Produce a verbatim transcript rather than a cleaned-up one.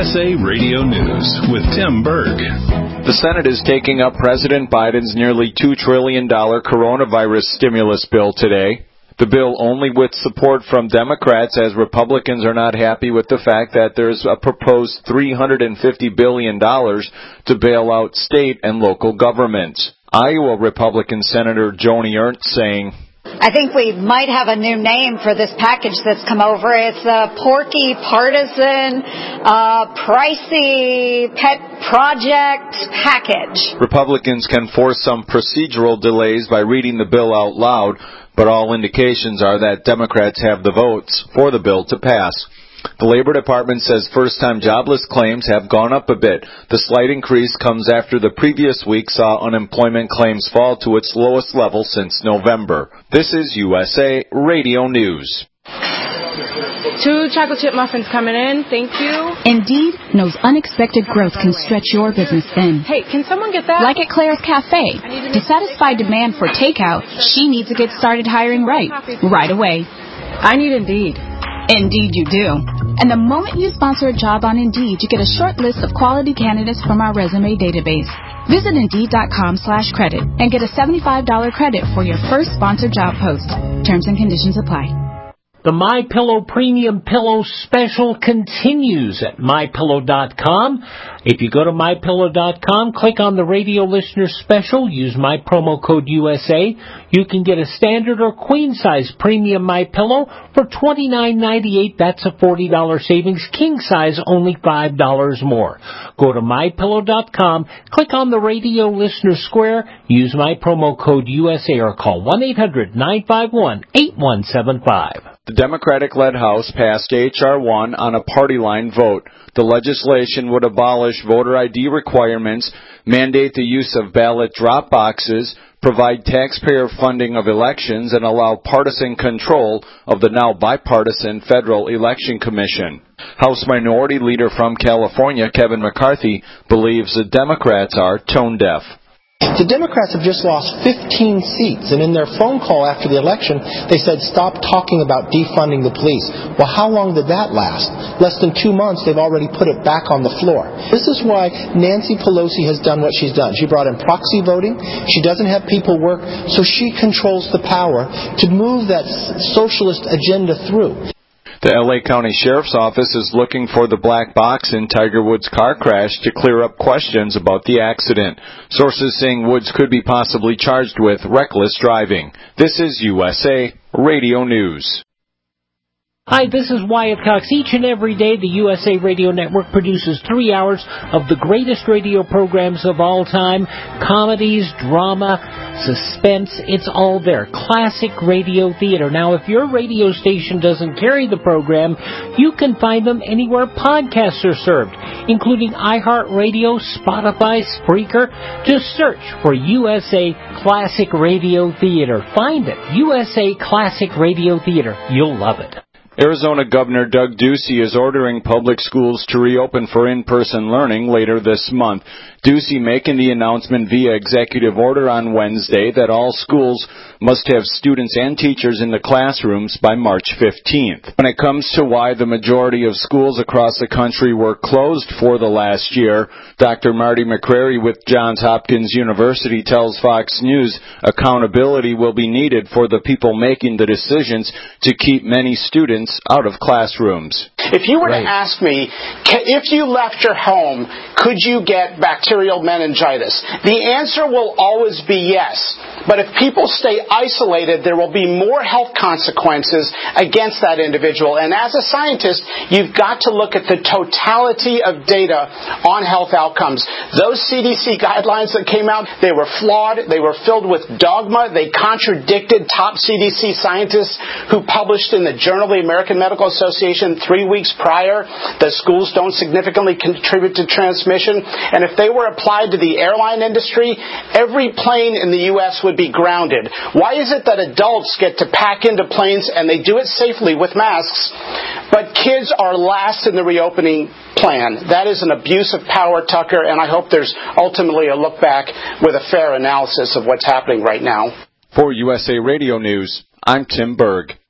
S A Radio News with Tim Berg. The Senate is taking up President Biden's nearly two trillion dollars coronavirus stimulus bill today. The bill only with support from Democrats, as Republicans are not happy with the fact that there's a proposed three hundred fifty billion dollars to bail out state and local governments. Iowa Republican Senator Joni Ernst saying, I think we might have a new name for this package that's come over. It's a porky, partisan, uh, pricey pet project package. Republicans can force some procedural delays by reading the bill out loud, but all indications are that Democrats have the votes for the bill to pass. The Labor Department says first-time jobless claims have gone up a bit. The slight increase comes after the previous week saw unemployment claims fall to its lowest level since November. This is U S A Radio News. Two chocolate chip muffins coming in. Thank you. Indeed knows unexpected growth can stretch your business thin. Hey, can someone get that? Like at Claire's Cafe. To satisfy demand for takeout, she needs to get started hiring right, right away. I need Indeed. Indeed you do. And the moment you sponsor a job on Indeed, you get a short list of quality candidates from our resume database. Visit Indeed.com slash credit and get a seventy-five dollars credit for your first sponsored job post. Terms and conditions apply. The MyPillow Premium Pillow Special continues at My Pillow dot com. If you go to My Pillow dot com, click on the radio listener special, use my promo code U S A. You can get a standard or queen size premium MyPillow for twenty-nine ninety-eight. That's a forty dollars savings. King size only five dollars more. Go to My Pillow dot com, click on the radio listener square, use my promo code U S A or call one eight hundred nine five one eight one seven five. The Democratic-led House passed H R one on a party line vote. The legislation would abolish voter I D requirements, mandate the use of ballot drop boxes, provide taxpayer funding of elections, and allow partisan control of the now bipartisan Federal Election Commission. House Minority Leader from California, Kevin McCarthy, believes the Democrats are tone-deaf. The Democrats have just lost fifteen seats, and in their phone call after the election, they said, stop talking about defunding the police. Well, how long did that last? Less than two months, they've already put it back on the floor. This is why Nancy Pelosi has done what she's done. She brought in proxy voting. She doesn't have people work, so she controls the power to move that socialist agenda through. The L A County Sheriff's Office is looking for the black box in Tiger Woods' car crash to clear up questions about the accident. Sources saying Woods could be possibly charged with reckless driving. This is U S A Radio News. Hi, this is Wyatt Cox. Each and every day, the U S A Radio Network produces three hours of the greatest radio programs of all time. Comedies, drama, suspense, it's all there. Classic radio theater. Now, if your radio station doesn't carry the program, you can find them anywhere podcasts are served, including iHeartRadio, Spotify, Spreaker. Just search for U S A Classic Radio Theater. Find it. U S A Classic Radio Theater. You'll love it. Arizona Governor Doug Ducey is ordering public schools to reopen for in-person learning later this month. Ducey making the announcement via executive order on Wednesday that all schools must have students and teachers in the classrooms by March fifteenth. When it comes to why the majority of schools across the country were closed for the last year, Doctor Marty McCrary with Johns Hopkins University tells Fox News accountability will be needed for the people making the decisions to keep many students out of classrooms. If you were right. to ask me, if you left your home, could you get bacterial meningitis? The answer will always be yes. But if people stay isolated, there will be more health consequences against that individual. And as a scientist, you've got to look at the totality of data on health outcomes. Those C D C guidelines that came out, they were flawed. They were filled with dogma. They contradicted top C D C scientists who published in the Journal of the American Medical Association three weeks prior that schools don't significantly contribute to transmission. And if they were applied to the airline industry, every plane in the U S would be grounded. Why is it that adults get to pack into planes and they do it safely with masks, but kids are last in the reopening plan? That is an abuse of power, Tucker, and I hope there's ultimately a look back with a fair analysis of what's happening right now. For U S A Radio News, I'm Tim Berg.